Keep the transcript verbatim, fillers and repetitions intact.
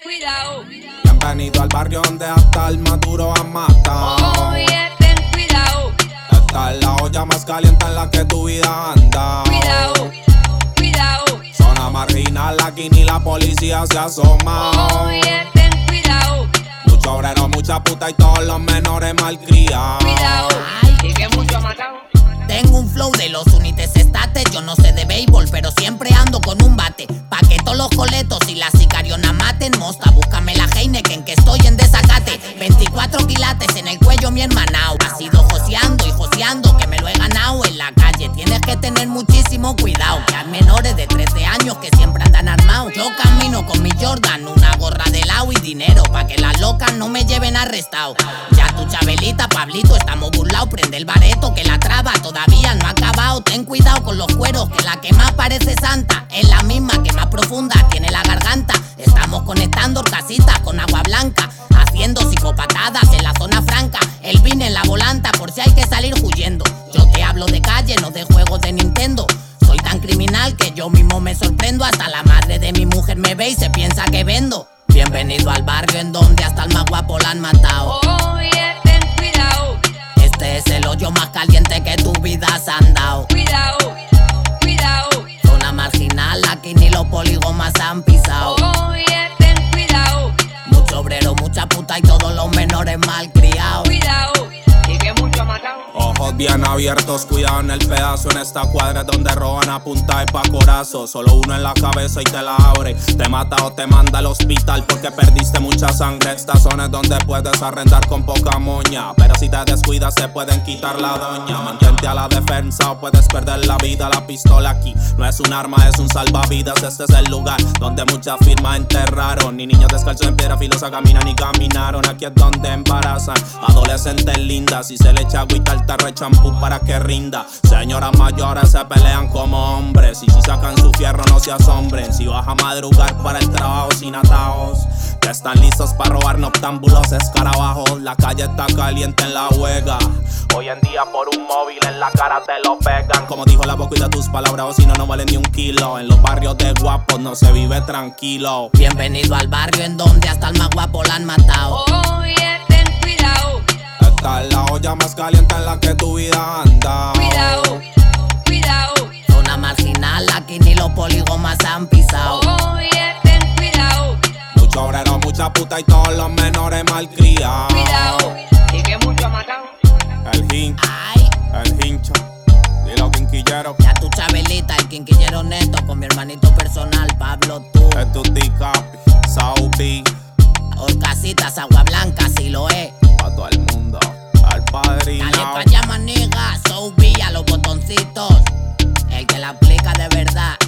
cuidado. Bienvenido al barrio donde hasta el maduro han matado. Oye, ten cuidado. Esta es la olla más caliente en la que tu vida anda. Cuidado, cuidado. Zona marginal, aquí ni la policía se asoma. Oye, ten cuidado. Mucho obrero, mucha puta y todos los menores malcriados. Cuidado. Y que mucho ha matado. Tengo un flow de los unites estates. Yo no sé de béisbol, pero siempre ando con un bate. Pa' que todos los coletos y las sicarionas maten. Mosta, búscame la Heineken que estoy en desacate. veinticuatro quilates en el cuello mi hermanao. Ha sido joseando y joseando que me lo he ganado en la calle. Tienes que tener muchísimo cuidado, que hay menores de trece años que siempre andan armados. Yo camino con mi Jordan, una gorra de lado y dinero pa' que las locas no me lleven arrestado. Ya tu Chabelita, Pablito, estamos burlados. Prende el bareto que la traba todavía no ha acabado. Ten cuidado con los cueros, que la que más parece santa es la misma que más profunda tiene la garganta. Estamos conectando casitas con agua blanca, haciendo psicopatadas en la zona franca. El vin en la volanta por si hay que salir huyendo. Yo te hablo de calle, no de juegos de Nintendo. Soy tan criminal que yo mismo me sorprendo. Hasta la madre de mi mujer me ve y se piensa que vendo. Bienvenido al barrio en donde hasta el más guapo la han matado. Oye, ten cuidado. Este es el hoyo más caliente que tu vida se han dado. Cuidado, cuidado. Zona marginal, aquí ni los polígonos han pisado. Oye, ten cuidado. Mucho obrero, mucha puta y todos los menores malcriados. Cuidado. Y que mucho ha matado. Ojos bien abiertos, cuidado en el pedazo. En esta cuadra es donde roban a punta de pa' corazo. Solo uno en la cabeza y te la abre. Te mata o te manda al hospital porque perdiste mucha sangre. Esta zona es donde puedes arrendar con poca moña, pero si te descuidas se pueden quitar la doña. Mantente a la defensa o puedes perder la vida. La pistola aquí no es un arma, es un salvavidas. Este es el lugar donde muchas firmas enterraron. Ni niños descalzos en piedra filosa caminan ni caminaron. Aquí es donde embarazan adolescentes lindas y se le echa agüita al tarro de champú para que rinda. Señoras mayores se pelean como hombres y si sacan su fierro no se asombren. Si vas a madrugar para el trabajo sin atajos, que están listos para robar noctámbulos, escarabajos. La calle está caliente en la huega. Hoy en día por un móvil en la cara te lo pegan. Como dijo la voz, cuida tus palabras o si no, no valen ni un kilo. En los barrios de guapos no se vive tranquilo. Bienvenido al barrio en donde hasta el más guapo la han matado. Oye, ten cuidado. Esta es la olla más caliente en la que tu vida anda. Cuidado, cuidado. Zona marginal, aquí ni los polígonos han pisado. Oye, ten cuidado. Mucho obrero, mucha puta y todos los menores malcriados. Cuidado. Y que mucho ha matado. El hincha, Ay, el hincha, dilo quinquillero. ya tu Chabelita, el quinquillero neto con mi hermanito personal, Pablo tú. Es tu T-Capi, Saubi, Orcasitas, agua blanca, si lo es. pa' todo el mundo, al padrino. Dale pa' allá, maniga, Saubi a los botoncitos. El que la aplica de verdad.